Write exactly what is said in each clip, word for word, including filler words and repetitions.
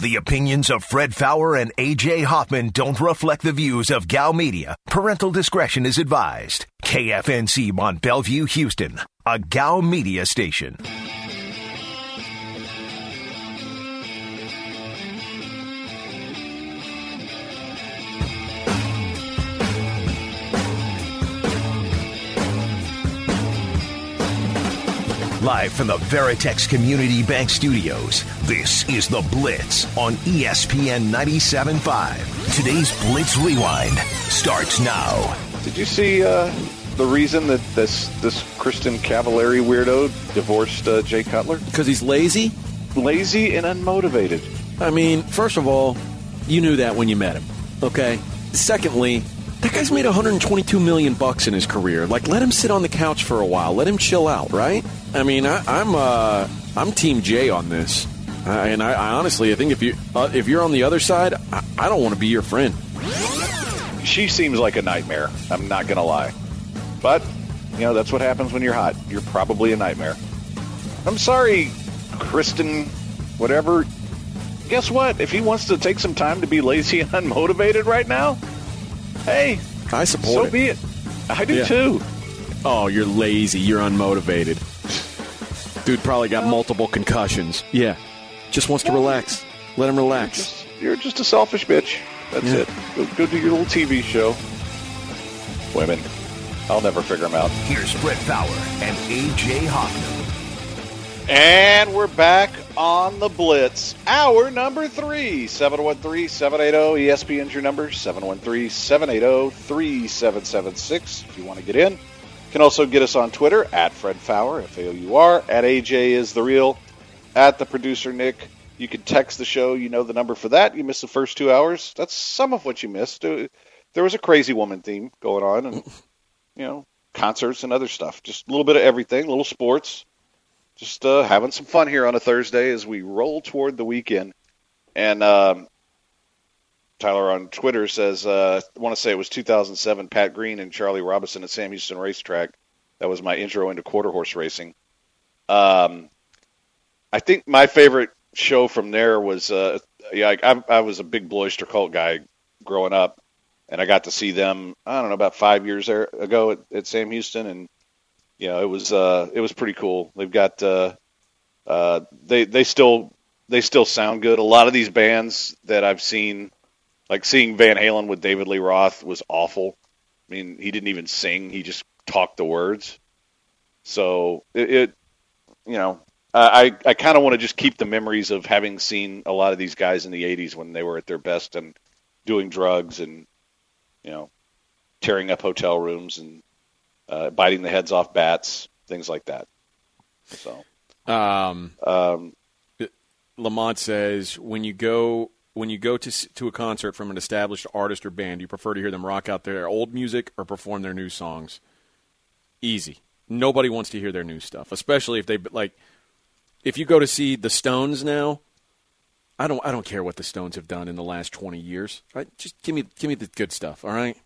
The opinions of Fred Fowler and A J Hoffman don't reflect the views of G A O Media. Parental discretion is advised. K F N C Mont Bellevue, Houston, a G A O Media station. Live from the Veritex Community Bank Studios, this is The Blitz on E S P N ninety-seven point five. Today's Blitz Rewind starts now. Did you see uh, the reason that this this Kristen Cavallari weirdo divorced uh, Jay Cutler? Because he's lazy? Lazy and unmotivated. I mean, first of all, you knew that when you met him, okay? Secondly, that guy's made one hundred twenty-two million bucks in his career. Like, let him sit on the couch for a while. Let him chill out, right? I mean, I, I'm uh, I'm Team Jay on this, uh, and I, I honestly, I think if you uh, if you're on the other side, I, I don't want to be your friend. She seems like a nightmare. I'm not gonna lie, but you know that's what happens when you're hot. You're probably a nightmare. I'm sorry, Kristen, whatever. Guess what? If he wants to take some time to be lazy and unmotivated right now, hey, I support so it. be it. I do yeah. too. Oh, you're lazy. You're unmotivated. Dude probably got multiple concussions. Yeah. Just wants to relax. Let him relax. You're just, you're just a selfish bitch. That's yeah. it. Go, go do your little T V show. Women. I'll never figure them out. Here's Fred Fowler and A J Hoffman. And we're back on the Blitz. Hour number three. seven one three, seven eight zero, E S P N's your number. seven one three, seven eight zero, three seven seven six if you want to get in. You can also get us on Twitter, at Fred Fowler, F A O U R, at A J is the real, at the producer Nick. You can text the show. You know the number for that. You missed the first two hours. That's some of what you missed. There was a crazy woman theme going on and, you know, concerts and other stuff. Just a little bit of everything, a little sports. Just uh, having some fun here on a Thursday as we roll toward the weekend. And um, Tyler on Twitter says, uh, I want to say it was two thousand seven, Pat Green and Charlie Robinson at Sam Houston Racetrack. That was my intro into quarter horse racing. Um, I think my favorite show from there was, uh, yeah, I, I was a big Blue Oyster Cult guy growing up, and I got to see them, I don't know, about five years there, ago at, at Sam Houston, and you know, it was uh, it was pretty cool. They've got uh, uh, they they still they still sound good. A lot of these bands that I've seen, like seeing Van Halen with David Lee Roth was awful. I mean, he didn't even sing; he just talked the words. So it, it you know, I I kind of want to just keep the memories of having seen a lot of these guys in the eighties when they were at their best and doing drugs and you know tearing up hotel rooms and Uh, biting the heads off bats, things like that. So, um, um, Lamont says when you go when you go to to a concert from an established artist or band, you prefer to hear them rock out their old music or perform their new songs. Easy. Nobody wants to hear their new stuff, especially if they like. If you go to see the Stones now, I don't I don't care what the Stones have done in the last twenty years. Right? Just give me give me the good stuff. All right.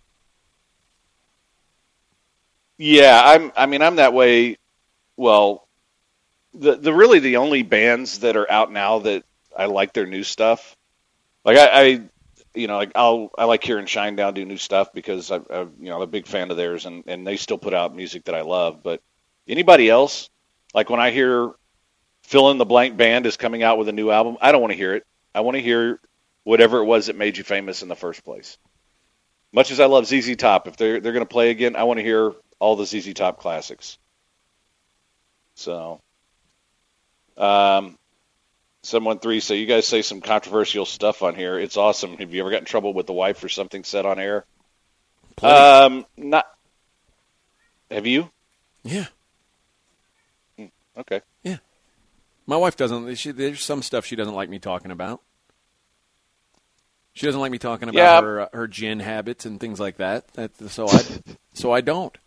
Yeah, I'm. I mean, I'm that way. Well, the the really the only bands that are out now that I like their new stuff. Like I, I you know, like I'll I like hearing Shinedown do new stuff because I, I you know I'm a big fan of theirs and, and they still put out music that I love. But anybody else, like when I hear Fill in the Blank Band is coming out with a new album, I don't want to hear it. I want to hear whatever it was that made you famous in the first place. Much as I love Z Z Top, if they're they're going to play again, I want to hear all the Z Z Top classics. So, um, seven one three, so you guys say some controversial stuff on here. It's awesome. Have you ever got in trouble with the wife for something said on air? Plenty. Um, not. Have you? Yeah. Hmm, okay. Yeah. My wife doesn't. She, there's some stuff she doesn't like me talking about. She doesn't like me talking about yeah. her uh, her gin habits and things like that. that so I so I don't.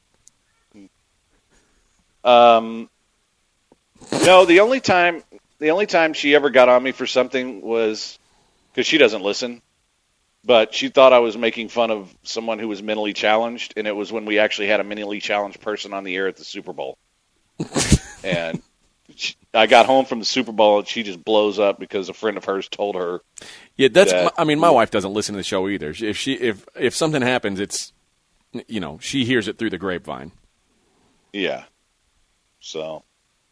Um, no, the only time the only time she ever got on me for something was because she doesn't listen, but she thought I was making fun of someone who was mentally challenged, and it was when we actually had a mentally challenged person on the air at the Super Bowl. And she, I got home from the Super Bowl and she just blows up because a friend of hers told her. Yeah, that's. that, I mean, my wife doesn't listen to the show either. If she if if something happens, it's you know she hears it through the grapevine. Yeah. So.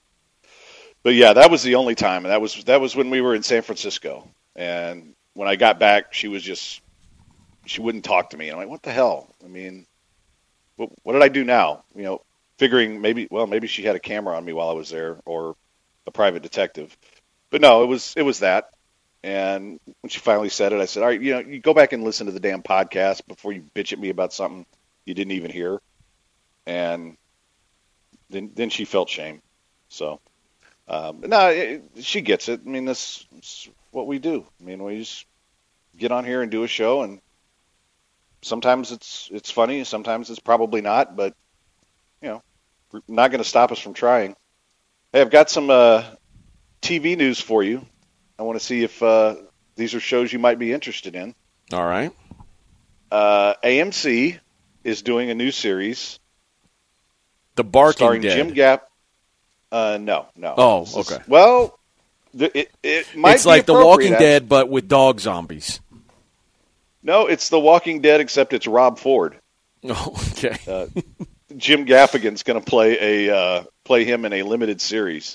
But yeah, that was the only time, and that was that was when we were in San Francisco. And when I got back, she was just she wouldn't talk to me. And I'm like, what the hell? I mean, what, what did I do now? You know, figuring maybe well maybe she had a camera on me while I was there or a private detective. But no, it was it was that. And when she finally said it, I said, all right, you know, you go back and listen to the damn podcast before you bitch at me about something you didn't even hear. And then then she felt shame. So. Um, no, it, she gets it. I mean, this is what we do. I mean, we just get on here and do a show, and sometimes it's it's funny, sometimes it's probably not, but, you know, we're not going to stop us from trying. Hey, I've got some uh, T V news for you. I want to see if uh, these are shows you might be interested in. All right. Uh, A M C is doing a new series. The Barking starring Dead. Jim Gap. Uh, no, no. Oh, This is- okay. well, the, it, it might It's be like The appropriate, Walking Dead, but with dog zombies. No, it's The Walking Dead, except it's Rob Ford. Oh, okay. Uh, Jim Gaffigan's going to play a uh, play him in a limited series.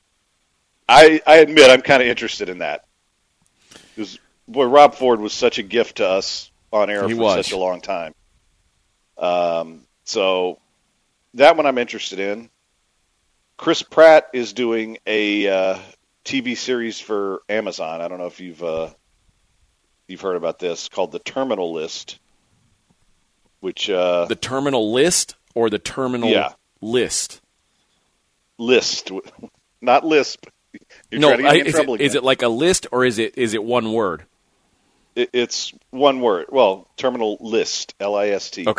I I admit I'm kind of interested in that. Because boy, Rob Ford was such a gift to us on air He for was. such a long time. Um, so that one I'm interested in. Chris Pratt is doing a uh, T V series for Amazon. I don't know if you've uh, you've heard about this, called The Terminal List. Which uh, The Terminal List or the Terminal Yeah. List? List, not Lisp. You're No, trying to get I, me in is, trouble it, is again. it like a list or is it is it one word? It, it's one word. Well, Terminal List, L I S T. Okay.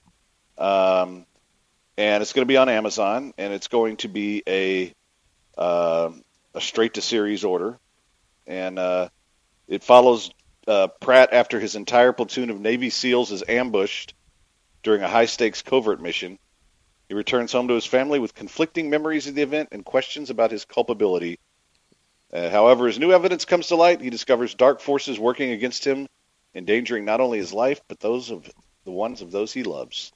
Um, and it's going to be on Amazon, and it's going to be a uh, a straight to series order, and uh, it follows uh, Pratt after his entire platoon of Navy SEALs is ambushed during a high stakes covert mission. He returns home to his family with conflicting memories of the event and questions about his culpability. Uh, however, as new evidence comes to light, he discovers dark forces working against him, endangering not only his life but those of the ones of those he loves.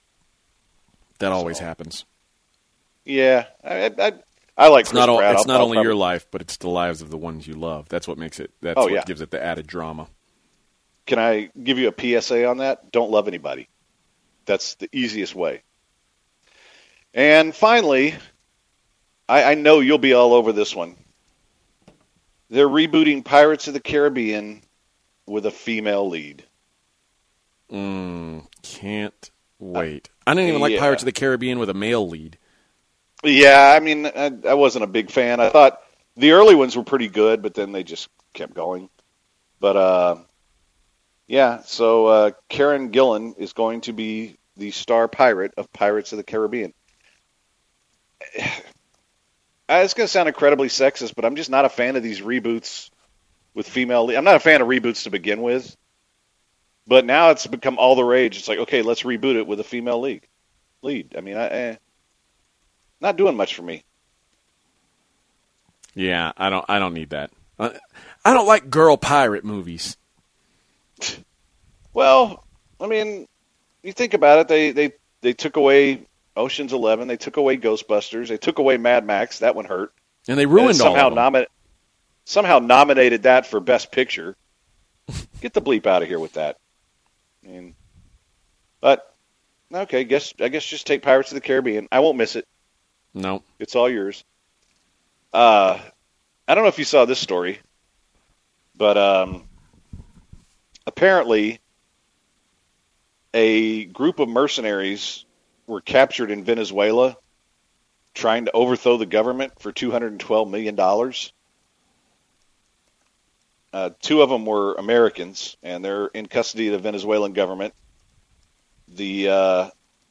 That always So, happens. Yeah, I, I, I like It's Chris not all, Pratt. it's I'll- not I'll only probably- your life, but it's the lives of the ones you love. That's what makes it. That's Oh, what yeah. gives it the added drama. Can I give you a P S A on that? Don't love anybody. That's the easiest way. And finally, I, I know you'll be all over this one. They're rebooting Pirates of the Caribbean with a female lead. Mm, can't wait. I didn't even like yeah. Pirates of the Caribbean with a male lead. Yeah, I mean, I, I wasn't a big fan. I thought the early ones were pretty good, but then they just kept going. But, uh, yeah, so uh, Karen Gillan is going to be the star pirate of Pirates of the Caribbean. It's going to sound incredibly sexist, but I'm just not a fan of these reboots with female lead. I'm not a fan of reboots to begin with. But now it's become all the rage. It's like, okay, let's reboot it with a female lead. Lead. I mean, I, eh, not doing much for me. Yeah, I don't. I don't need that. I, I don't like girl pirate movies. Well, I mean, you think about it. They they they took away Ocean's Eleven. They took away Ghostbusters. They took away Mad Max. That one hurt. And they And ruined somehow all of them. nomi- somehow nominated that for Best Picture. Get the bleep out of here with that. I mean, but okay, guess I guess just take Pirates of the Caribbean. I won't miss it. No. It's all yours. Uh, I don't know if you saw this story, but um, apparently a group of mercenaries were captured in Venezuela trying to overthrow the government for two hundred twelve million dollars. Uh, two of them were Americans, and they're in custody of the Venezuelan government. The, uh,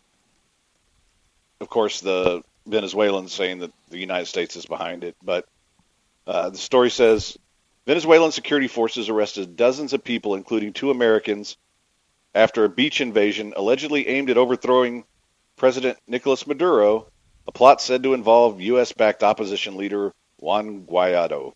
of course, the Venezuelans saying that the United States is behind it, but uh, the story says Venezuelan security forces arrested dozens of people, including two Americans, after a beach invasion allegedly aimed at overthrowing President Nicolas Maduro A plot said to involve U S-backed opposition leader Juan Guaido.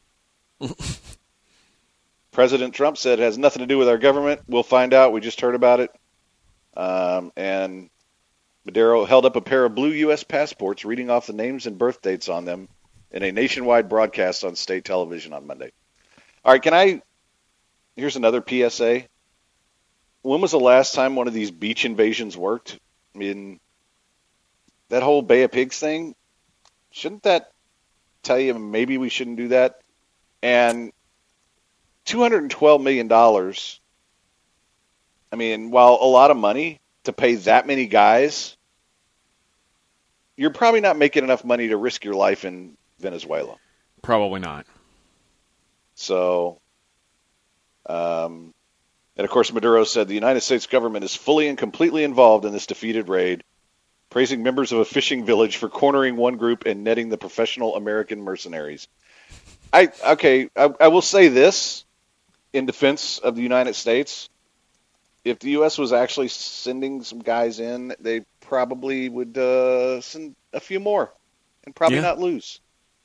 President Trump said it has nothing to do with our government. We'll find out. We just heard about it. Um, and Maduro held up a pair of blue U S passports, reading off the names and birth dates on them in a nationwide broadcast on state television on Monday. All right, can I... Here's another P S A. When was the last time one of these beach invasions worked? I mean, that whole Bay of Pigs thing, shouldn't that tell you maybe we shouldn't do that? And two hundred twelve million dollars, I mean, while a lot of money to pay that many guys, you're probably not making enough money to risk your life in Venezuela. Probably not. So, um, and of course, Maduro said the United States government is fully and completely involved in this defeated raid, praising members of a fishing village for cornering one group and netting the professional American mercenaries. I okay, I, I will say this in defense of the United States. If the U S was actually sending some guys in, they probably would uh, send a few more and probably yeah. not lose.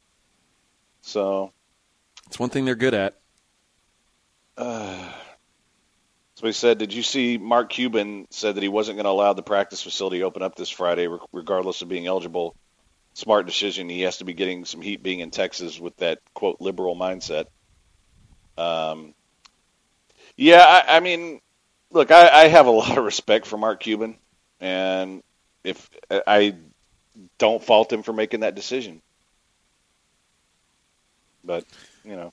So it's one thing they're good at. Uh, so he said, did you see Mark Cuban said that he wasn't going to allow the practice facility open up this Friday, regardless of being eligible? Smart decision. He has to be getting some heat being in Texas with that, quote, liberal mindset. Um, yeah, I, I mean, look, I, I have a lot of respect for Mark Cuban, and if I don't fault him for making that decision. But, you know.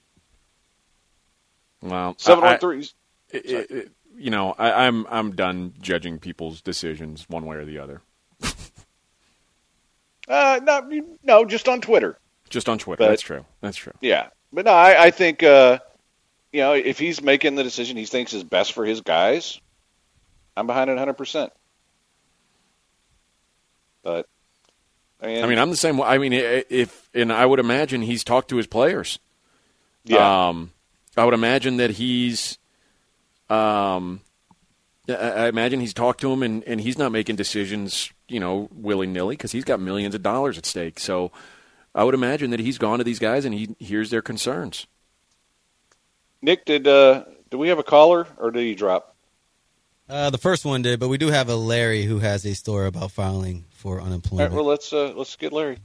Well, seven one three. You know, I, I'm I'm done judging people's decisions one way or the other. uh, no, no, just on Twitter. Just on Twitter. But, That's true. That's true. Yeah, but no, I, I think uh, you know, if he's making the decision he thinks is best for his guys, I'm behind it one hundred percent. But I mean, I mean, I'm the same way. I mean, if and I would imagine he's talked to his players. Yeah. Um, I would imagine that he's, um, I imagine he's talked to him, and, and he's not making decisions, you know, willy nilly, because he's got millions of dollars at stake. So, I would imagine that he's gone to these guys and he hears their concerns. Nick, did uh, do we have a caller or did he drop? Uh, the first one did, but we do have a Larry who has a story about filing for unemployment. All right, well, let's uh, let's get Larry.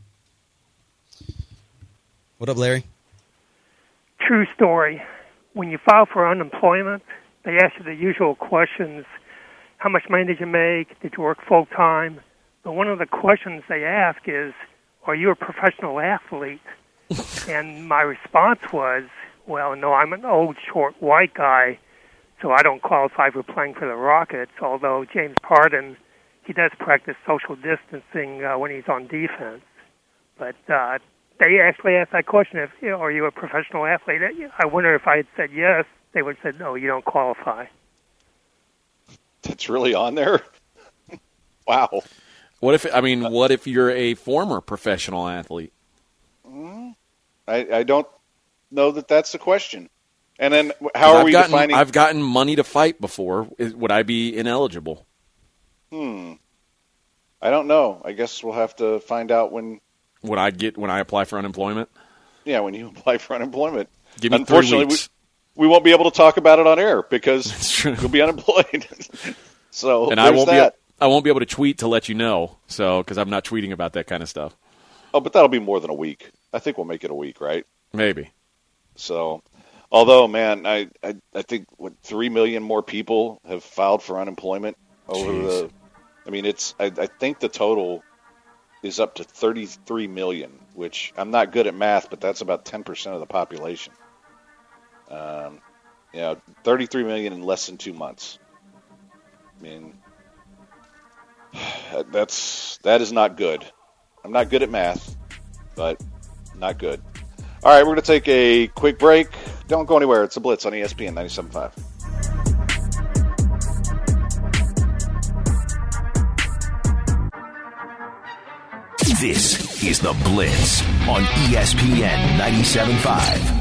What up, Larry? True story. When you file for unemployment, they ask you the usual questions. How much money did you make? Did you work full time? But one of the questions they ask is, are you a professional athlete? And my response was, well, no, I'm an old, short, white guy, so I don't qualify for playing for the Rockets, although James Harden, he does practice social distancing uh, when he's on defense. But uh, they actually asked that question, if, you know, are you a professional athlete? I wonder if I had said yes, they would have said, no, you don't qualify. That's really on there? Wow. What if, I mean, what if you're a former professional athlete? Mm, I, I don't know that that's the question. And then how are I've we gotten, defining? I've gotten money to fight before. Would I be ineligible? Hmm. I don't know. I guess we'll have to find out when. Would I get when I apply for unemployment? Yeah, when you apply for unemployment. Give me Unfortunately, three weeks. We, we won't be able to talk about it on air because That's true. you'll be unemployed. So and there's I won't that. be. I won't be able to tweet to let you know. So because I'm not tweeting about that kind of stuff. Oh, but that'll be more than a week. I think we'll make it a week, right? Maybe. So, although, man, I I, I think what three million more people have filed for unemployment over Jeez. the. I mean, it's. I, I think the total is up to thirty-three million, which I'm not good at math, but that's about ten percent of the population. Um, you know, thirty-three million in less than two months. I mean, that's that is not good. I'm not good at math, but not good. All right, we're going to take a quick break. Don't go anywhere. It's a Blitz on E S P N ninety-seven point five. This is The Blitz on E S P N ninety-seven point five.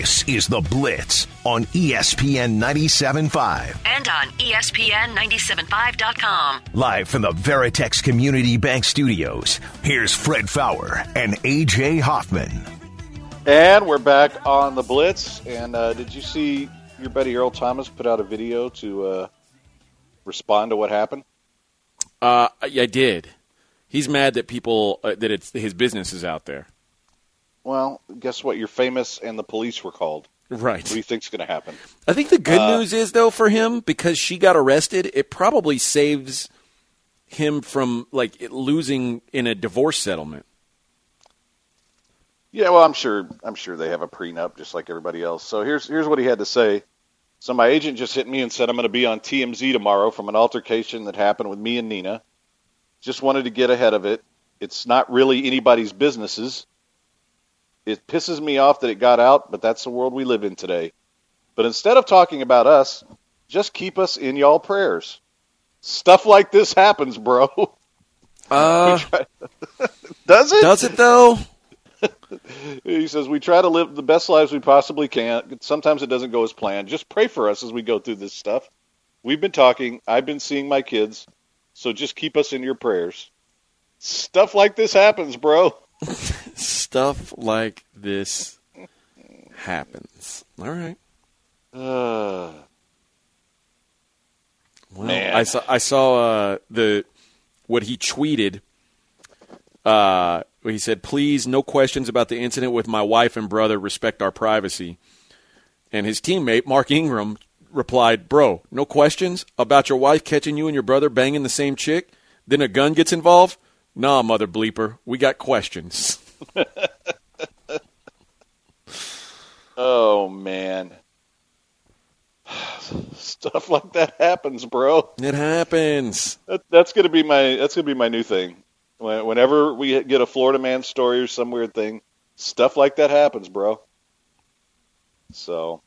This is The Blitz on E S P N ninety-seven point five. And on E S P N ninety-seven five dot com. Live from the Veritex Community Bank Studios, here's Fred Faour and A J Hoffman. And we're back on The Blitz. And uh, did you see your buddy Earl Thomas put out a video to uh, respond to what happened? Uh, yeah, I did. He's mad that people, uh, that it's his business is out there. Well, guess what? You're famous and the police were called. Right. What do you think's going to happen? I think the good uh, news is, though, for him, because she got arrested, it probably saves him from, like, losing in a divorce settlement. Yeah, well, I'm sure I'm sure they have a prenup just like everybody else. So here's here's what he had to say. So my agent just hit me and said I'm going to be on T M Z tomorrow from an altercation that happened with me and Nina. Just wanted to get ahead of it. It's not really anybody's businesses. It pisses me off that it got out, but that's the world we live in today. But instead of talking about us, just keep us in y'all prayers. Stuff like this happens, bro. Uh, does it? Does it, though? He says, we try to live the best lives we possibly can. Sometimes it doesn't go as planned. Just pray for us as we go through this stuff. We've been talking. I've been seeing my kids. So just keep us in your prayers. Stuff like this happens, bro. Stuff like this happens. All right. Uh, well, man. I saw I saw uh, the what he tweeted. Uh, where he said, "Please, no questions about the incident with my wife and brother. Respect our privacy." And his teammate Mark Ingram replied, "Bro, no questions about your wife catching you and your brother banging the same chick? Then a gun gets involved? Nah, mother bleeper, we got questions." Oh, man. Stuff like that happens, bro. It happens. That, that's gonna be my that's gonna be my new thing. When, whenever we get a Florida man story or some weird thing, stuff like that happens, bro. So,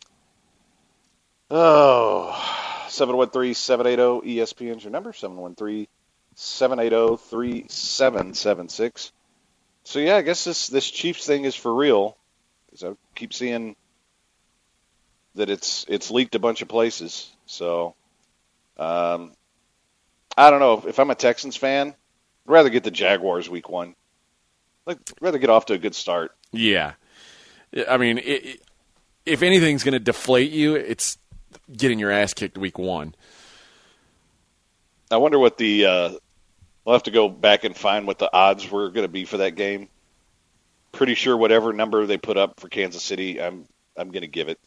oh, seven one three, seven eight zero, E S P N is your number, seven one three, seven eight zero, three seven seven six. So, yeah, I guess this, this Chiefs thing is for real. Because I keep seeing that it's it's leaked a bunch of places. So, um, I don't know. If I'm a Texans fan, I'd rather get the Jaguars week one. I'd rather get off to a good start. Yeah. I mean, it, it, if anything's going to deflate you, it's getting your ass kicked week one. I wonder what the uh, – we'll have to go back and find what the odds were going to be for that game. Pretty sure whatever number they put up for Kansas City, I'm I'm going to give it.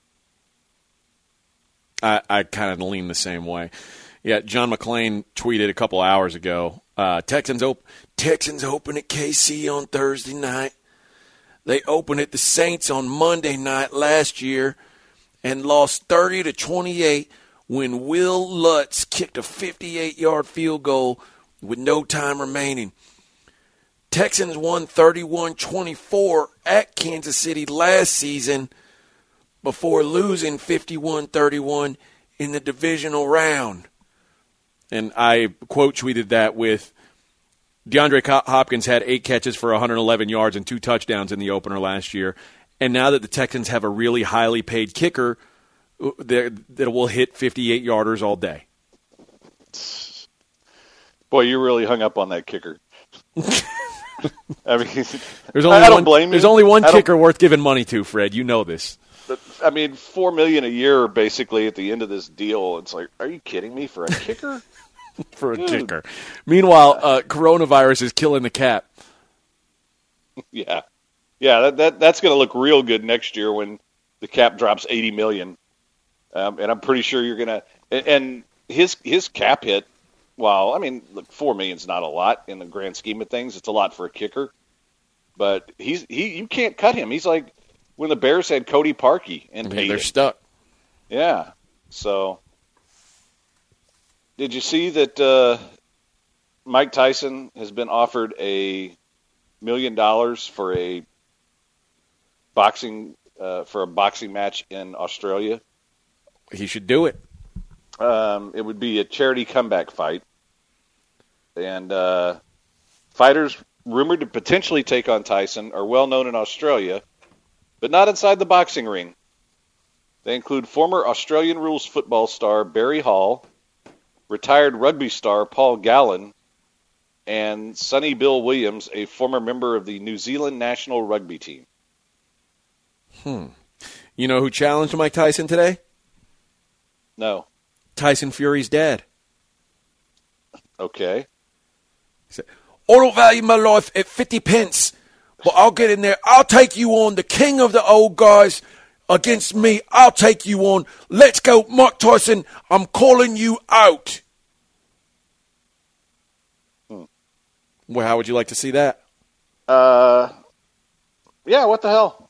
I, I kind of lean the same way. Yeah, John McClain tweeted a couple hours ago, uh, Texans, op- Texans open at K C on Thursday night. They opened at the Saints on Monday night last year and lost thirty to twenty-eight when Will Lutz kicked a fifty-eight-yard field goal with no time remaining. Texans won thirty-one twenty-four at Kansas City last season before losing fifty-one thirty-one in the divisional round. And I quote tweeted that with DeAndre Hopkins had eight catches for one hundred eleven yards and two touchdowns in the opener last year. And now that the Texans have a really highly paid kicker that will hit fifty-eight-yarders all day. Boy, you really hung up on that kicker. I mean, there's only I don't one, blame you. There's only one kicker worth giving money to, Fred. You know this. But, I mean, four million dollars a year basically at the end of this deal. It's like, are you kidding me for a kicker? For a kicker. Meanwhile, uh, coronavirus is killing the cap. Yeah, yeah, that, that that's going to look real good next year when the cap drops eighty million dollars. Um, and I'm pretty sure you're going to. And his his cap hit. Well, I mean, look, four million is not a lot in the grand scheme of things. It's a lot for a kicker, but he's he you can't cut him. He's like when the Bears had Cody Parkey and I mean, they're him. stuck. Yeah. So, did you see that uh, Mike Tyson has been offered a million dollars for a boxing uh, for a boxing match in Australia? He should do it. Um, it would be a charity comeback fight. And uh, fighters rumored to potentially take on Tyson are well known in Australia. but not inside the boxing ring. They include former Australian rules football star Barry Hall, retired rugby star Paul Gallen, and Sonny Bill Williams, a former member of the New Zealand national rugby team. Hmm. You know who challenged Mike Tyson today? No. Tyson Fury's dad. Okay. He said, I don't value my life at fifty pence, but I'll get in there. I'll take you on, the king of the old guys. Against me, I'll take you on. Let's go, Mike Tyson. I'm calling you out. Hmm. Well, how would you like to see that? Uh, yeah, what the hell?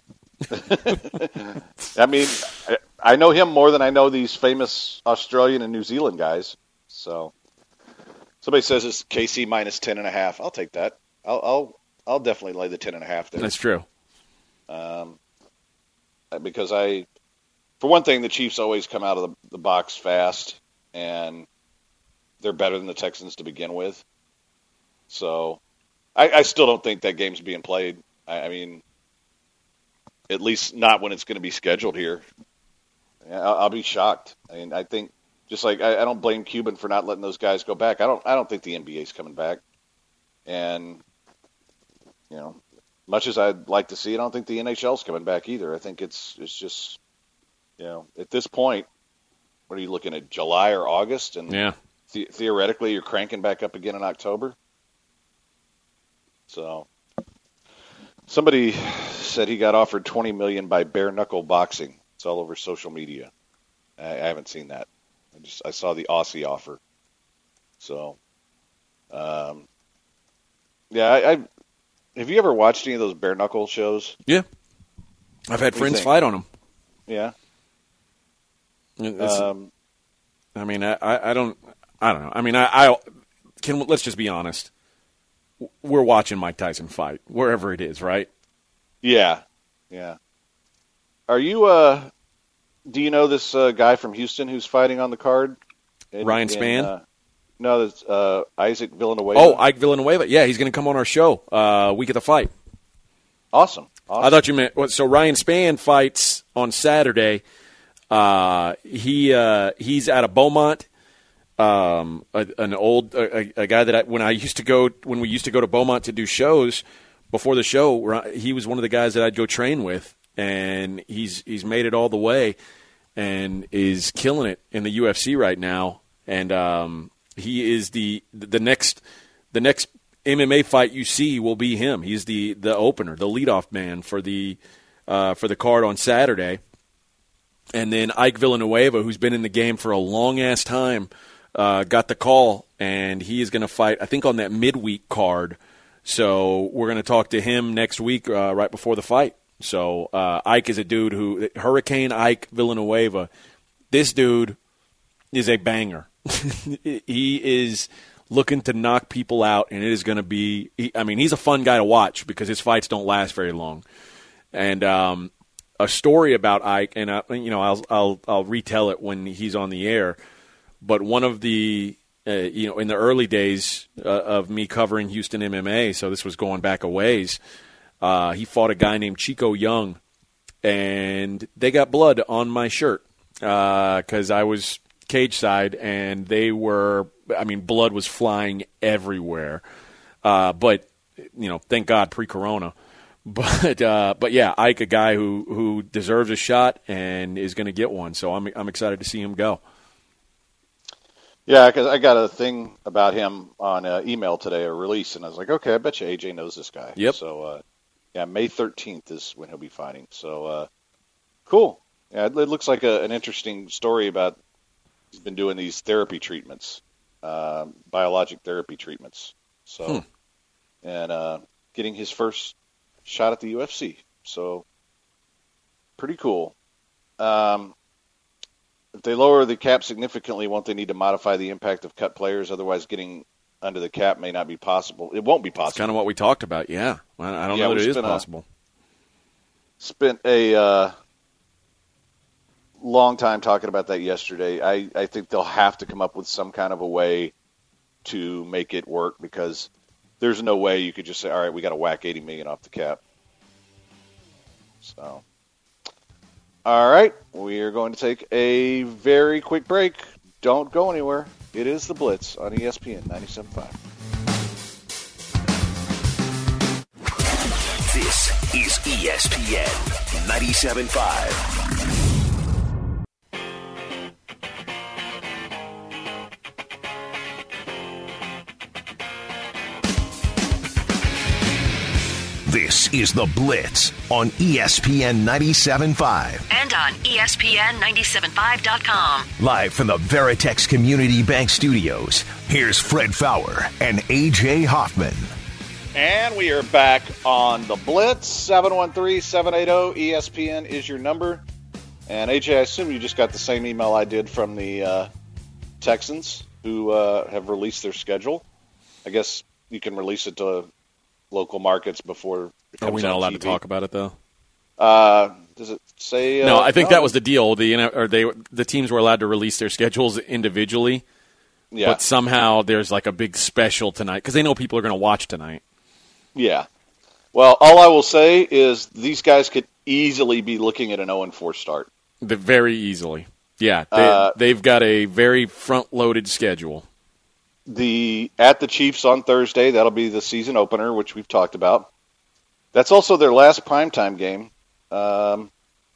I mean, I know him more than I know these famous Australian and New Zealand guys. So, somebody says it's K C minus ten and a half. I'll take that. I'll, I'll, I'll definitely lay the ten and a half there. That's true. Um. Because I, for one thing, the Chiefs always come out of the, the box fast, and they're better than the Texans to begin with. So, I, I still don't think that game's being played. I, I mean, at least not when it's going to be scheduled here. I'll, I'll be shocked. I mean, I think just like I, I don't blame Cuban for not letting those guys go back. I don't. I don't think the N B A's coming back, and you know. Much as I'd like to see it, I don't think the N H L's coming back either. I think it's it's just, you know, at this point, what are you looking at, July or August? And yeah. the- theoretically, you're cranking back up again in October. So, somebody said he got offered twenty million dollars by Bare Knuckle Boxing. It's all over social media. I, I haven't seen that. I just I saw the Aussie offer. So, um, yeah, I. I Have you ever watched any of those bare knuckle shows? Yeah. I've had What do you friends think? fight on them. Yeah. It's- Um, I mean, I, I, I don't, I don't know. I mean, I, I can, let's just be honest. We're watching Mike Tyson fight, wherever it is, right? yeah. Yeah. Are you, uh, do you know this uh, guy from Houston who's fighting on the card? In- Ryan in, Spann? uh, no, that's uh, Isaac Villanueva. Oh, Ike Villanueva. Yeah, he's going to come on our show uh, week of the fight. Awesome. awesome. I thought you meant – so Ryan Spann fights on Saturday. Uh, he uh, He's out of Beaumont. Um, a, an old a, a guy that I, when I used to go when we used to go to Beaumont to do shows before the show, he was one of the guys that I'd go train with, and he's he's made it all the way and is killing it in the U F C right now. And um, he is the the next the next M M A fight you see will be him. He's the, the opener, the leadoff man for the uh, for the card on Saturday. And then Ike Villanueva, who's been in the game for a long ass time, uh, got the call, and he is going to fight, I think, on that midweek card. So we're going to talk to him next week, uh, right before the fight. So uh, Ike is a dude who Hurricane Ike Villanueva. This dude is a banger. He is looking to knock people out, and it is going to be he, I mean, he's a fun guy to watch because his fights don't last very long. And um, a story about Ike, and I, you know, I'll I'll I'll retell it when he's on the air. But one of the uh, you know, in the early days uh, of me covering Houston M M A, so this was going back a ways. Uh, he fought a guy named Chico Young, and they got blood on my shirt because uh, I was cage side, and they were, I mean, blood was flying everywhere. Uh, but, you know, thank God pre-corona. But, uh, but yeah, Ike, a guy who, who deserves a shot and is going to get one. So I'm, I'm excited to see him go. Yeah, because I got a thing about him on uh, email today, a release, and I was like, okay, I bet you A J knows this guy. Yep. So, uh, yeah, May thirteenth is when he'll be fighting. So, uh, cool. Yeah, it, it looks like a, an interesting story about he's been doing these therapy treatments, uh, biologic therapy treatments. So, Hmm. and uh, getting his first shot at the U F C. So, pretty cool. Um, if they lower the cap significantly, won't they need to modify the impact of cut players? Otherwise, getting under the cap may not be possible. It won't be possible. That's kind of what we talked about, yeah. I I don't Yeah, know that we it is spent a- possible. Spent a uh, long time talking about that yesterday. I, I think they'll have to come up with some kind of a way to make it work because there's no way you could just say, all right, we got to whack eighty million dollars off the cap. So All right, we are going to take a very quick break. Don't go anywhere. It is the Blitz on E S P N ninety-seven point five. This is E S P N ninety-seven point five. This is The Blitz on E S P N ninety-seven point five. And on E S P N ninety-seven point five dot com. Live from the Veritex Community Bank Studios, here's Fred Faour and A J Hoffman. And we are back on The Blitz. seven one three, seven eight zero, E S P N is your number. And A J, I assume you just got the same email I did from the uh, Texans who uh, have released their schedule. I guess you can release it to local markets before it comes Are we not on allowed T V. to talk about it, though? Uh, does it say? Uh, no, I think no. that was the deal. The you know, or they the teams were allowed to release their schedules individually, Yeah. but somehow there's like a big special tonight because they know people are going to watch tonight. Yeah. Well, all I will say is these guys could easily be looking at an oh and four start. The, very easily. Yeah, they, Uh, they've got a very front-loaded schedule. The at the Chiefs on Thursday, that'll be the season opener, which we've talked about. That's also their last primetime game um,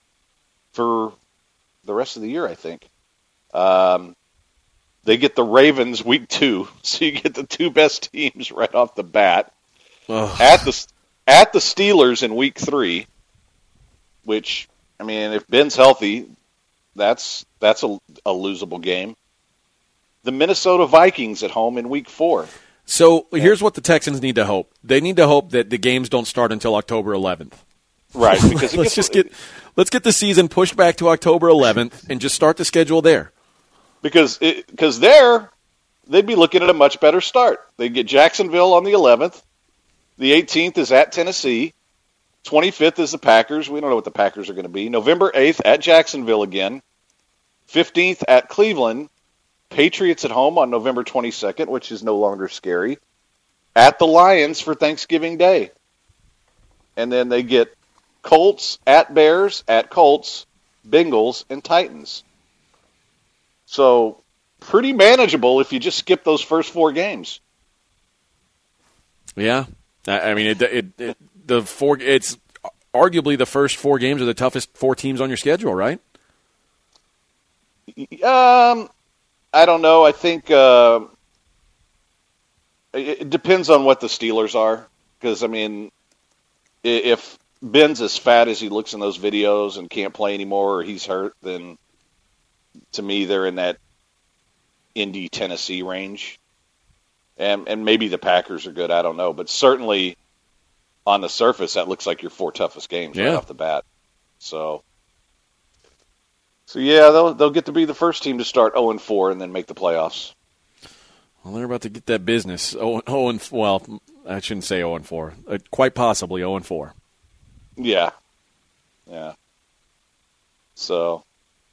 for the rest of the year, I think. Um, they get the Ravens week two, so you get the two best teams right off the bat. Ugh. At the at the Steelers in week three, which, I mean, if Ben's healthy, that's that's a, a losable game. The Minnesota Vikings at home in week four. So here's what the Texans need to hope. They need to hope that the games don't start until October eleventh. Right. Because it let's gets, just get let's get the season pushed back to October eleventh and just start the schedule there. Because it, because there, they'd be looking at a much better start. They'd get Jacksonville on the eleventh. The eighteenth is at Tennessee. twenty-fifth is the Packers. We don't know what the Packers are going to be. November eighth at Jacksonville again. fifteenth at Cleveland. Patriots at home on November twenty-second, which is no longer scary. At the Lions for Thanksgiving Day. And then they get Colts at Bears, at Colts, Bengals, and Titans. So pretty manageable if you just skip those first four games. Yeah, I I mean, it, it, it, the four. It's arguably the first four games are the toughest four teams on your schedule, right? Um, I don't know. I think uh, it, it depends on what the Steelers are. Because, I mean, if Ben's as fat as he looks in those videos and can't play anymore or he's hurt, then to me they're in that Indy, Tennessee range. And, and maybe the Packers are good. I don't know. But certainly on the surface, that looks like your four toughest games Yeah. right off the bat. So... So, yeah, they'll they'll get to be the first team to start oh and four and then make the playoffs. Well, they're about to get that business. Oh, oh and well, I shouldn't say oh and four. Uh, quite possibly oh and four. Yeah. Yeah. So,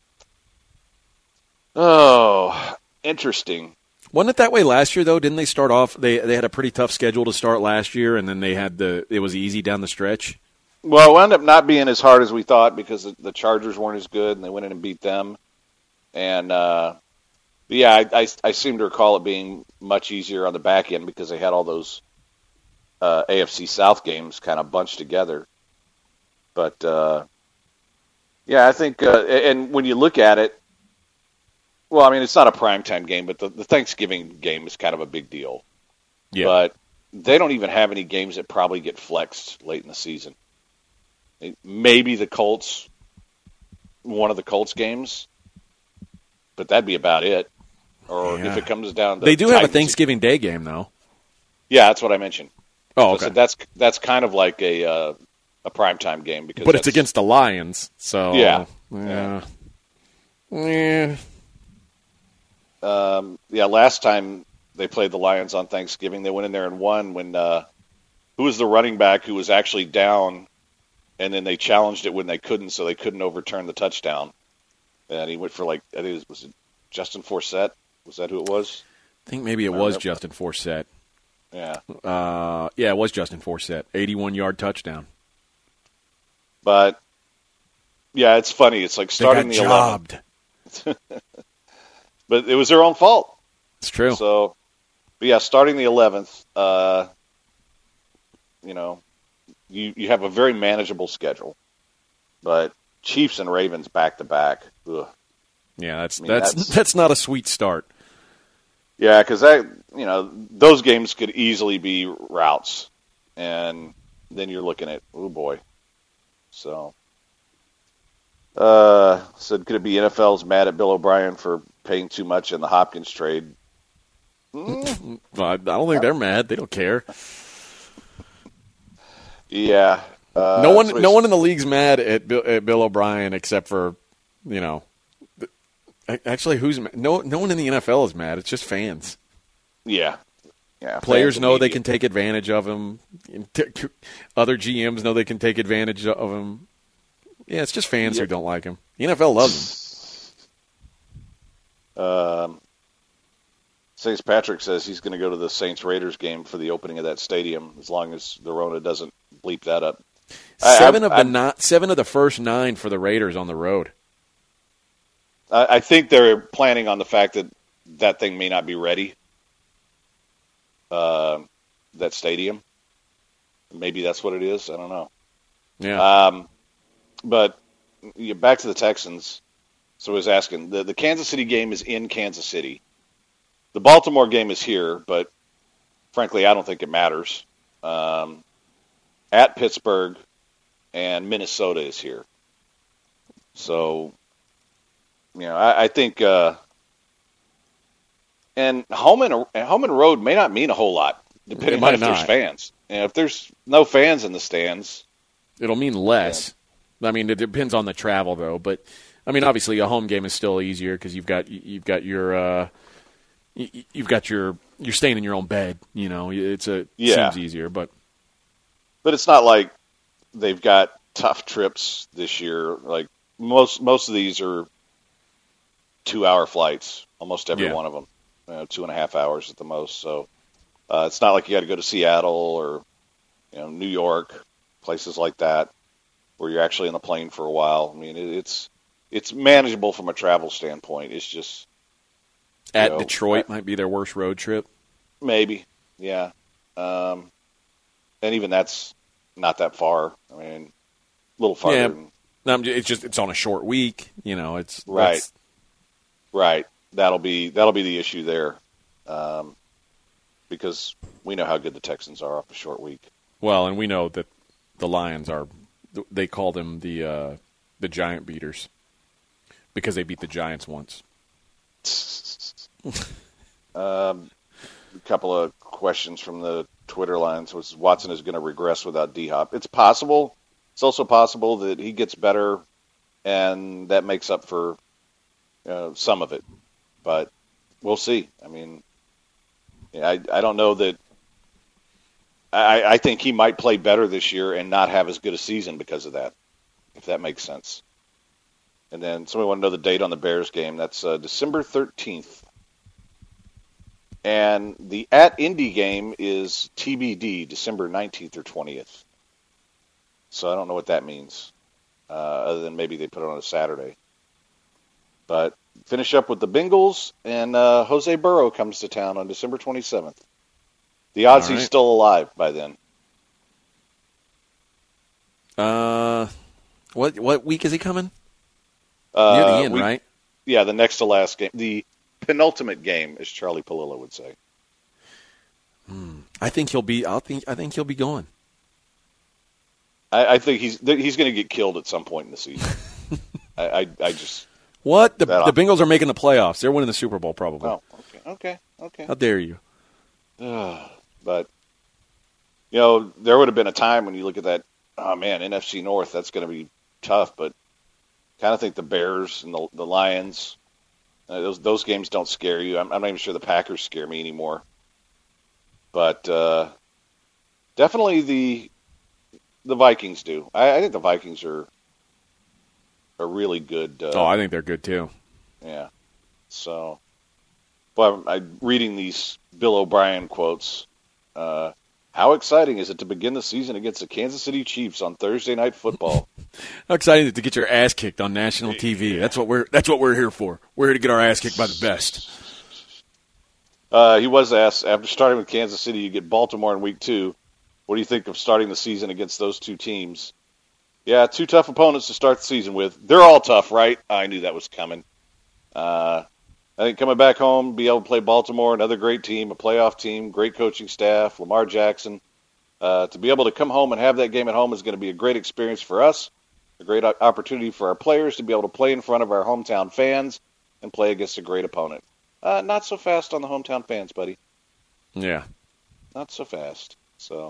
oh, interesting. Wasn't it that way last year though? Didn't they start off? They they had a pretty tough schedule to start last year, and then they had the it was easy down the stretch. Well, it wound up not being as hard as we thought because the, the Chargers weren't as good, and they went in and beat them. And, uh, yeah, I, I, I seem to recall it being much easier on the back end because they had all those uh, A F C South games kind of bunched together. But, uh, yeah, I think, uh, and when you look at it, well, I mean, it's not a primetime game, but the, the Thanksgiving game is kind of a big deal. Yeah. But they don't even have any games that probably get flexed late in the season. Maybe the Colts, one of the Colts games, but that'd be about it. Or Yeah. if it comes down to They do have a Titans- Thanksgiving Day game though. Yeah, that's what I mentioned. Oh, I okay. said that's that's kind of like a uh, a primetime game because But it's that's- against the Lions, so Yeah. yeah. Yeah. Um, yeah, last time they played the Lions on Thanksgiving, they went in there and won when uh, who was the running back who was actually down, and then they challenged it when they couldn't, so they couldn't overturn the touchdown. And he went for like I think it was, was it Justin Forsett? Was that who it was? I think maybe it I was remember. Justin Forsett. Yeah, Uh, yeah, it was Justin Forsett. eighty-one yard touchdown. but Yeah, it's funny. It's like starting they the got eleventh. jobbed. But it was their own fault. It's true. So, but yeah, starting the eleventh, uh, you know, you, you have a very manageable schedule. But Chiefs and Ravens back to back. Ugh. Yeah, that's, I mean, that's that's that's not a sweet start. Yeah, because that you know those games could easily be routes, and then you're looking at oh boy. So, uh, said could it be N F L's mad at Bill O'Brien for paying too much in the Hopkins trade? Mm. Well, I don't think they're mad. They don't care. Yeah. Uh, no one, no one in the league's mad at Bill, at Bill O'Brien except for, you know, actually, who's mad? no? No one in the N F L is mad. It's just fans. Yeah, yeah. Players know they can take advantage of him. Other G Ms know they can take advantage of him. Yeah, it's just fans yeah. who don't like him. The N F L loves him. Um, Saint Patrick says he's going to go to the Saints Raiders game for the opening of that stadium, as long as the Rona doesn't bleep that up. Seven I, of I, the not, seven of the first nine for the Raiders on the road. I, I think they're planning on the fact that that thing may not be ready. Uh, that stadium, maybe that's what it is. I don't know. Yeah. Um, but yeah, back to the Texans. So I was asking the the Kansas City game is in Kansas City. The Baltimore game is here, but frankly, I don't think it matters. Um, at Pittsburgh and Minnesota is here. So, you know, I, I think, uh, and home and home and road may not mean a whole lot, depending on if not. there's fans. And if there's no fans in the stands, it'll mean less. Yeah. I mean, it depends on the travel, though. But I mean, obviously, a home game is still easier because you've got you've got your uh, you've got your you're staying in your own bed. You know, it's a yeah. seems easier, but but it's not like they've got tough trips this year. Like most most of these are two hour flights, almost every yeah. one of them. You know, two and a half hours at the most. So uh, it's not like you got to go to Seattle or you know New York, places like that, where you're actually in the plane for a while. I mean, it, it's it's manageable from a travel standpoint. It's just at know, Detroit I, might be their worst road trip. Maybe, yeah, um, and even that's not that far. I mean, a little farther. Yeah, than, no, it's just it's on a short week. You know, it's right, right. That'll be that'll be the issue there, um, because we know how good the Texans are off a short week. Well, and we know that the Lions are. They call them the uh, the Giant Beaters because they beat the Giants once. um, a couple of questions from the Twitter lines was Watson is going to regress without D-Hop. It's possible. It's also possible that he gets better, and that makes up for uh, some of it. But we'll see. I mean, yeah, I I don't know that. I, I think he might play better this year and not have as good a season because of that, if that makes sense. And then somebody want to know the date on the Bears game. That's uh, December thirteenth. And the at Indy game is T B D, December nineteenth or twentieth. So I don't know what that means, uh, other than maybe they put it on a Saturday. But finish up with the Bengals, and uh, Jose Burrow comes to town on December twenty-seventh. The odds right. he's still alive by then. Uh, what what week is he coming? Uh, Near the end, we, right? Yeah, the next to last game. The penultimate game, as Charlie Palillo would say. Hmm. I think he'll be. I think. I think he'll be going. I, I think he's he's going to get killed at some point in the season. I, I I just what the the Bengals are making the playoffs. They're winning the Super Bowl probably. Oh, okay, okay, okay. How dare you? But you know, there would have been a time when you look at that. Oh man, N F C North. That's going to be tough. But kind of think the Bears and the the Lions. Uh, those those games don't scare you. I'm, I'm not even sure the Packers scare me anymore. But uh, definitely the the Vikings do. I, I think the Vikings are are really good. Uh, oh, I think they're good too. Yeah. So, well, I'm, I'm reading these Bill O'Brien quotes. Uh, How exciting is it to begin the season against the Kansas City Chiefs on Thursday Night Football? How exciting is it to get your ass kicked on national T V? That's what we're that's what we're here for. We're here to get our ass kicked by the best. Uh, he was asked, after starting with Kansas City, you get Baltimore in week two. What do you think of starting the season against those two teams? Yeah, two tough opponents to start the season with. They're all tough, right? I knew that was coming. Uh, I think coming back home, be able to play Baltimore, another great team, a playoff team, great coaching staff, Lamar Jackson. Uh, to be able to come home and have that game at home is going to be a great experience for us, a great opportunity for our players to be able to play in front of our hometown fans and play against a great opponent. Uh, not so fast on the hometown fans, buddy. Yeah. Not so fast. So,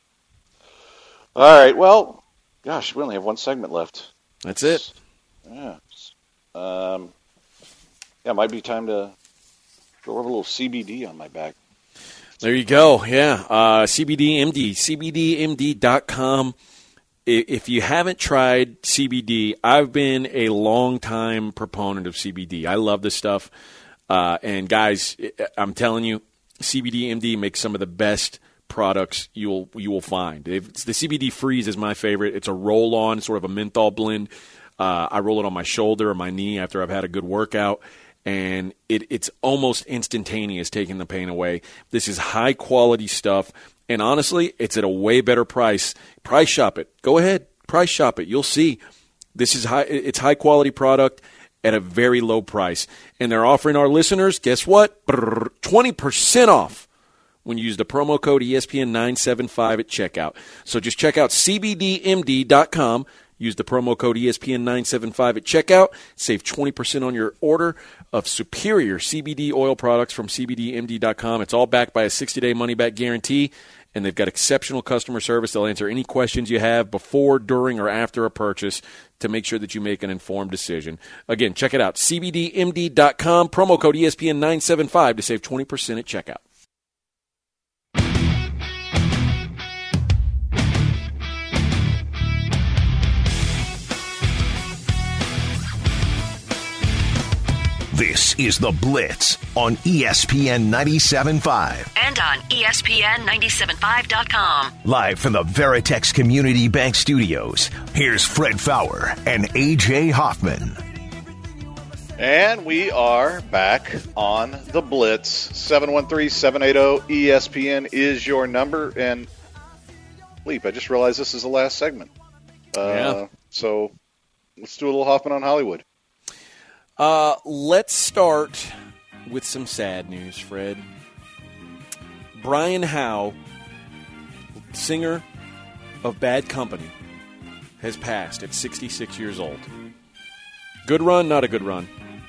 all right, well, gosh, we only have one segment left. That's it. Yeah. Um, yeah, it might be time to go over a little C B D on my back. There you go. Yeah. Uh, C B D M D, C B D M D dot com. If you haven't tried C B D, I've been a long-time proponent of C B D. I love this stuff. Uh, and, guys, I'm telling you, C B D M D makes some of the best products you will you will find. They've, the C B D Freeze is my favorite. It's a roll-on, sort of a menthol blend. Uh, I roll it on my shoulder or my knee after I've had a good workout, and it, it's almost instantaneous, taking the pain away. This is high-quality stuff, and honestly, it's at a way better price. Price shop it. Go ahead. Price shop it. You'll see. This is high. It's high-quality product at a very low price. And they're offering our listeners, guess what? twenty percent off when you use the promo code E S P N nine seventy-five at checkout. So just check out C B D M D dot com. Use the promo code E S P N nine seventy-five at checkout. Save twenty percent on your order of superior C B D oil products from C B D M D dot com. It's all backed by a sixty-day money-back guarantee, and they've got exceptional customer service. They'll answer any questions you have before, during, or after a purchase to make sure that you make an informed decision. Again, check it out, C B D M D dot com, promo code E S P N nine seventy-five to save twenty percent at checkout. This is The Blitz on E S P N ninety-seven point five. And on E S P N ninety-seven point five dot com. Live from the Veritex Community Bank Studios, here's Fred Faour and A J Hoffman. And we are back on The Blitz. seven one three, seven eight zero, E S P N is your number. And, Leap, I just realized this is the last segment. Uh, yeah. So let's do a little Hoffman on Hollywood. Uh, let's start with some sad news, Fred. Brian Howe, singer of Bad Company, has passed at sixty-six years old. Good run, not a good run.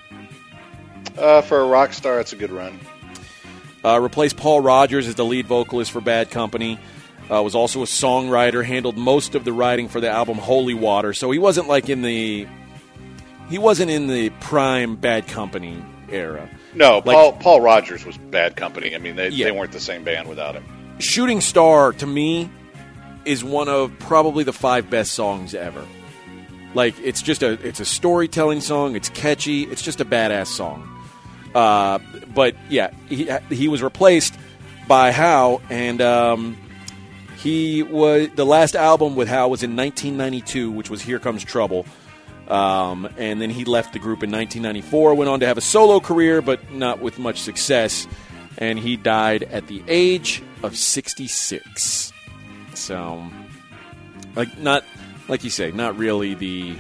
Uh, for a rock star, it's a good run. Uh, replaced Paul Rogers as the lead vocalist for Bad Company. Uh, was also a songwriter, handled most of the writing for the album Holy Water. So he wasn't like in the... He wasn't in the prime Bad Company era. No, like, Paul Paul Rogers was Bad Company. I mean, they, yeah. they weren't the same band without him. Shooting Star, to me, is one of probably the five best songs ever. Like, it's just a it's a storytelling song. It's catchy. It's just a badass song. Uh, but, yeah, he, he was replaced by Howe, and um, he was the last album with Howe was in nineteen ninety-two, which was Here Comes Trouble. Um, and then he left the group in nineteen ninety-four, went on to have a solo career, but not with much success. And he died at the age of sixty-six. So, like, not, like you say, not really the,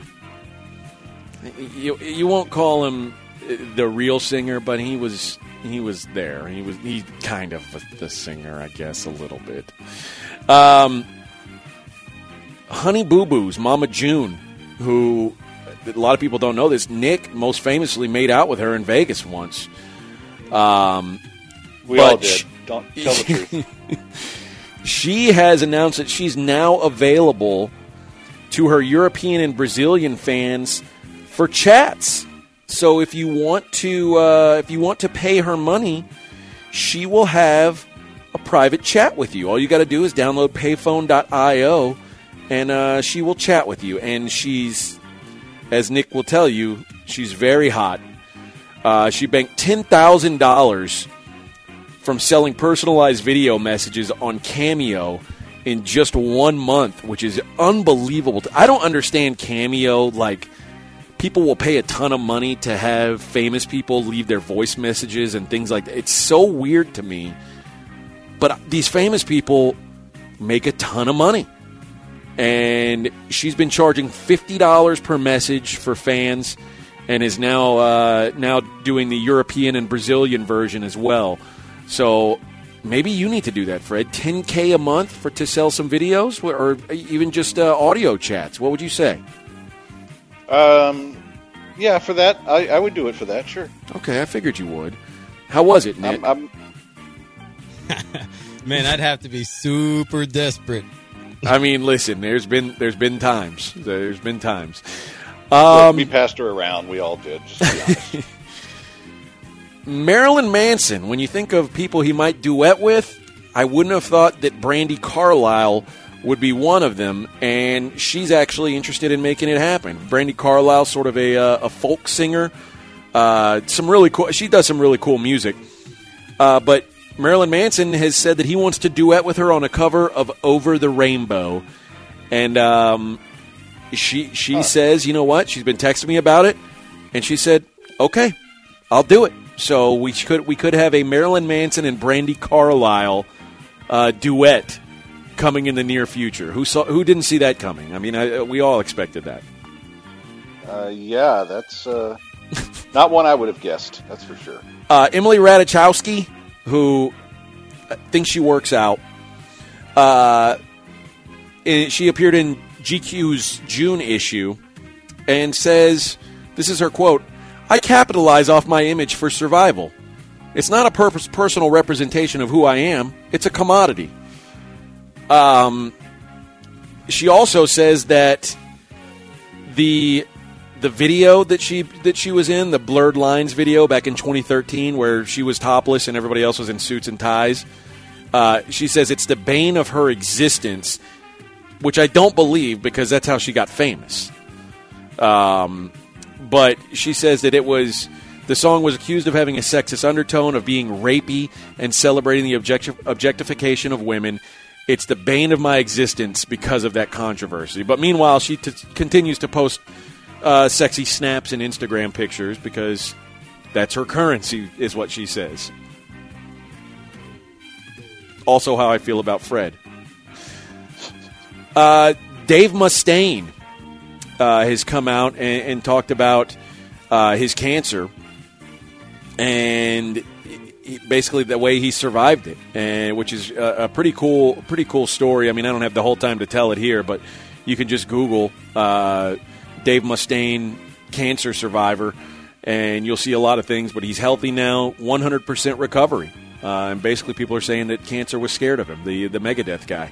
you, you won't call him the real singer, but he was, he was there. He was, he kind of the singer, I guess, a little bit. Um, Honey Boo Boo's Mama June, who, a lot of people don't know this, Nick most famously made out with her in Vegas once. Um, we all did. She, don't tell the truth. She has announced that she's now available to her European and Brazilian fans for chats. So if you want to, uh, if you want to pay her money, she will have a private chat with you. All you got to do is download payphone dot io. And uh, she will chat with you. And she's, as Nick will tell you, she's very hot. Uh, she banked ten thousand dollars from selling personalized video messages on Cameo in just one month, which is unbelievable. I don't understand Cameo. Like, people will pay a ton of money to have famous people leave their voice messages and things like that. It's so weird to me. But these famous people make a ton of money. And she's been charging fifty dollars per message for fans, and is now uh, now doing the European and Brazilian version as well. So maybe you need to do that, Fred. ten K a month for to sell some videos, or even just uh, audio chats. What would you say? Um, yeah, for that, I, I would do it for that, sure. Okay, I figured you would. How was it, Nick? I'm, I'm... Man, I'd have to be super desperate. I mean, listen, there's been there's been times. There's been times. Um, we passed her around. We all did, just to be honest. Marilyn Manson, when you think of people he might duet with, I wouldn't have thought that Brandi Carlile would be one of them, and she's actually interested in making it happen. Brandi Carlile, sort of a, uh, a folk singer. Uh, some really cool. She does some really cool music. Uh, but Marilyn Manson has said that he wants to duet with her on a cover of Over the Rainbow. And um, she she huh. says, you know what? She's been texting me about it. And she said, okay, I'll do it. So we could we could have a Marilyn Manson and Brandi Carlile uh, duet coming in the near future. Who saw? Who didn't see that coming? I mean, I, we all expected that. Uh, yeah, that's uh, not one I would have guessed. That's for sure. Uh, Emily Ratajkowski, who thinks she works out. Uh, she appeared in G Q's June issue and says, this is her quote, "I capitalize off my image for survival. It's not a purpose, personal representation of who I am. It's a commodity." Um, she also says that the the video that she that she was in, the Blurred Lines video back in twenty thirteen, where she was topless and everybody else was in suits and ties, uh, she says it's the bane of her existence, which I don't believe because that's how she got famous. Um, but she says that it was the song was accused of having a sexist undertone, of being rapey, and celebrating the objecti- objectification of women. It's the bane of my existence because of that controversy. But meanwhile, she t- continues to post uh, sexy snaps and Instagram pictures because that's her currency, is what she says. Also how I feel about Fred. Uh, Dave Mustaine uh, has come out and, and talked about uh, his cancer and basically the way he survived it, and which is a, a pretty cool, pretty cool story. I mean, I don't have the whole time to tell it here, but you can just Google uh, Dave Mustaine cancer survivor, and you'll see a lot of things. But he's healthy now, one hundred percent recovery, uh, and basically people are saying that cancer was scared of him, the the Megadeth guy.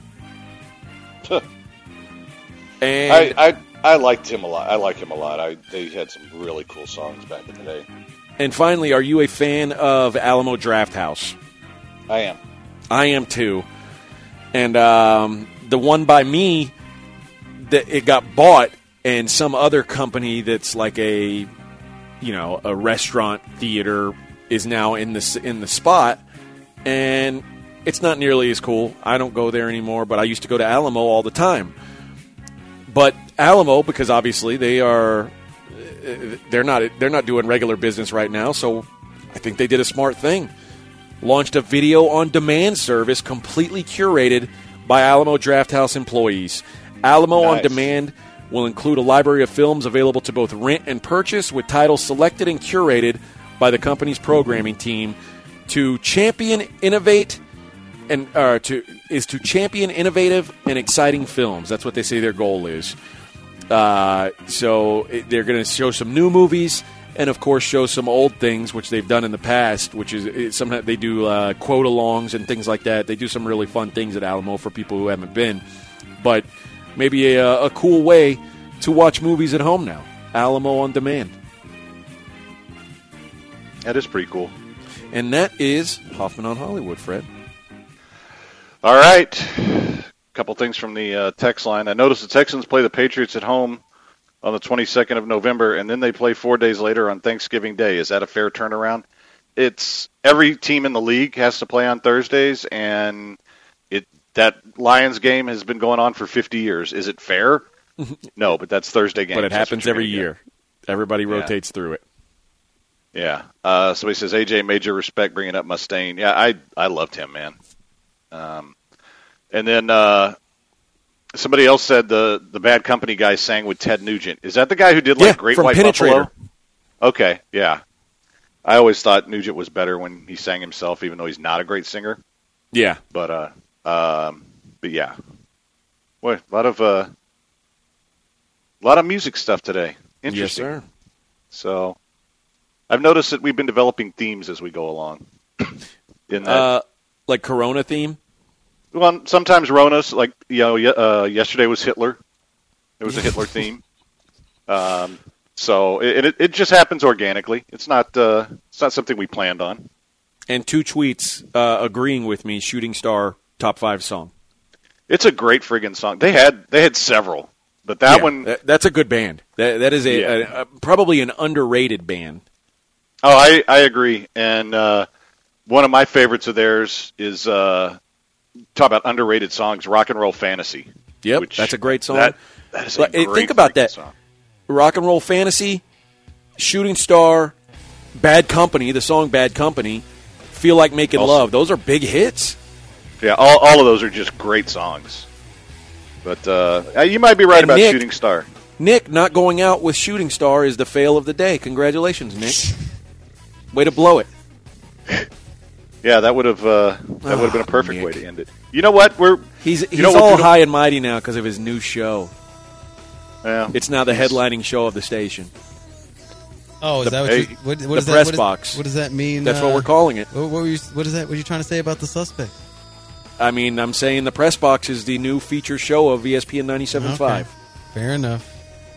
and I, I I liked him a lot. I like him a lot. I they had some really cool songs back in the day. And finally, are you a fan of Alamo Drafthouse? I am. I am too. And um, the one by me, that it got bought, and some other company that's like a, you know, a restaurant theater is now in the in the spot, and it's not nearly as cool. I don't go there anymore, but I used to go to Alamo all the time. But Alamo, because obviously they are. They're not they're not doing regular business right now, so I think they did a smart thing. Launched a video on demand service completely curated by Alamo Drafthouse employees. Alamo nice. On Demand will include a library of films available to both rent and purchase, with titles selected and curated by the company's programming team to champion innovate and uh, to is to champion innovative and exciting films. That's what they say their goal is. Uh, so it, they're going to show some new movies and, of course, show some old things, which they've done in the past, which is it, sometimes they do uh, quote-alongs and things like that. They do some really fun things at Alamo for people who haven't been. But maybe a, a cool way to watch movies at home now. Alamo On Demand. That is pretty cool. And that is Hoffman on Hollywood, Fred. All right. Couple things from the uh, text line. I noticed the Texans play the Patriots at home on the twenty-second of November, and then they play four days later on Thanksgiving Day. Is that a fair turnaround? it's every team in the league has to play on Thursdays, and it that Lions game has been going on for fifty years. Is it fair? No, but that's Thursday games. But it happens every year. Everybody rotates yeah. through it. Yeah. Uh, somebody says, A J, major respect bringing up Mustaine. Yeah, I I loved him, man. Um, and then uh, somebody else said the, the Bad Company guy sang with Ted Nugent. Is that the guy who did like yeah, Great from White Penetrator. Buffalo? Okay, yeah. I always thought Nugent was better when he sang himself, even though he's not a great singer. Yeah. But, uh, um, but yeah. Boy, a lot of, uh, a lot of music stuff today. Interesting. Yes, sir. So, I've noticed that we've been developing themes as we go along. In that, uh, like Corona theme? well, sometimes Rona's, like, you know, uh, yesterday was Hitler. It was a Hitler theme. Um, so it, it it just happens organically. It's not uh, it's not something we planned on. And two tweets uh, agreeing with me. Shooting Star top five song. It's a great friggin' song. They had they had several, but that yeah, one that, that's a good band. That that is a, Yeah. a, a probably an underrated band. Oh, I I agree. And uh, one of my favorites of theirs is uh, talk about underrated songs. Rock and Roll Fantasy. Yep, which, that's a great song. That, that is a Like, great think about friggin' that. song. Rock and Roll Fantasy, Shooting Star, Bad Company, the song Bad Company, Feel Like Making Also- Love. Those are big hits. Yeah, all all of those are just great songs. But uh, you might be right And about Nick- Shooting Star. Nick not going out with Shooting Star is the fail of the day. Congratulations, Nick. Way to blow it. Yeah, that would have uh, that would have been a Oh, perfect Nick. way to end it. You know what? We're He's you he's know, we'll all do- high and mighty now because of his new show. Yeah, It's now the headlining show of the station. Oh, is The- that what, hey, you, what, what the is that, press what is- box. What does that mean? That's uh, what we're calling it. What, what, were you, what is that? What are you trying to say about the suspect? I mean, I'm saying the press box is the new feature show of E S P N ninety-seven point five. Okay. Fair enough.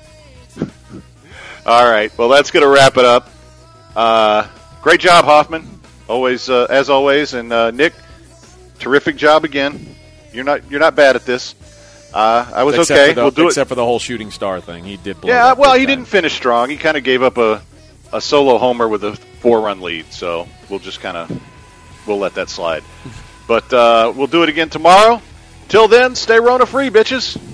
All right. Well, that's going to wrap it up. Uh, great job, Hoffman. Always, uh, as always, and uh, Nick, terrific job again. You're not you're not bad at this. Uh, I was Except okay. For the, we'll do except it. for the whole Shooting Star thing. He did blow Yeah. that Well, big he time. didn't finish strong. He kind of gave up a a solo homer with a four run lead. So we'll just kind of we'll let that slide. But uh, we'll do it again tomorrow. Till then, stay Rona free, bitches.